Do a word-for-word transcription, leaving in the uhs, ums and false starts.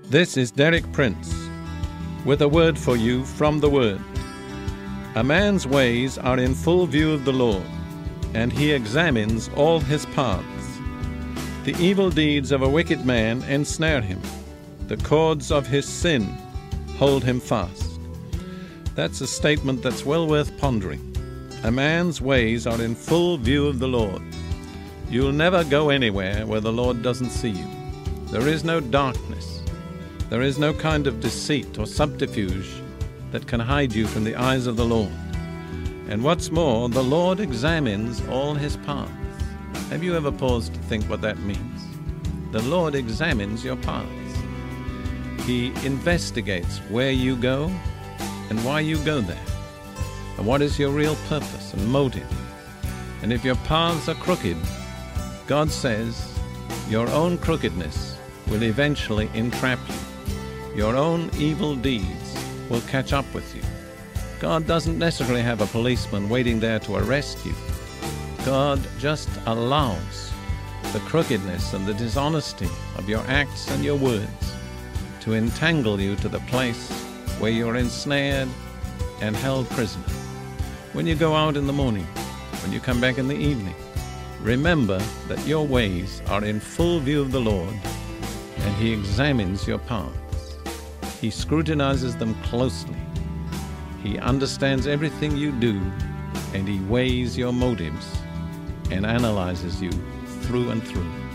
This is Derek Prince with a word for you from the Word. A man's ways are in full view of the Lord, and he examines all his paths. The evil deeds of a wicked man ensnare him. The cords of his sin hold him fast. That's a statement that's well worth pondering. A man's ways are in full view of the Lord. You'll never go anywhere where the Lord doesn't see you. There is no darkness. There is no kind of deceit or subterfuge that can hide you from the eyes of the Lord. And what's more, the Lord examines all his paths. Have you ever paused to think what that means? The Lord examines your paths. He investigates where you go and why you go there, and what is your real purpose and motive. And if your paths are crooked, God says your own crookedness will eventually entrap you. Your own evil deeds will catch up with you. God doesn't necessarily have a policeman waiting there to arrest you. God just allows the crookedness and the dishonesty of your acts and your words to entangle you to the place where you're ensnared and held prisoner. When you go out in the morning, when you come back in the evening, remember that your ways are in full view of the Lord, and He examines your paths. He scrutinizes them closely. He understands everything you do, and He weighs your motives and analyzes you through and through.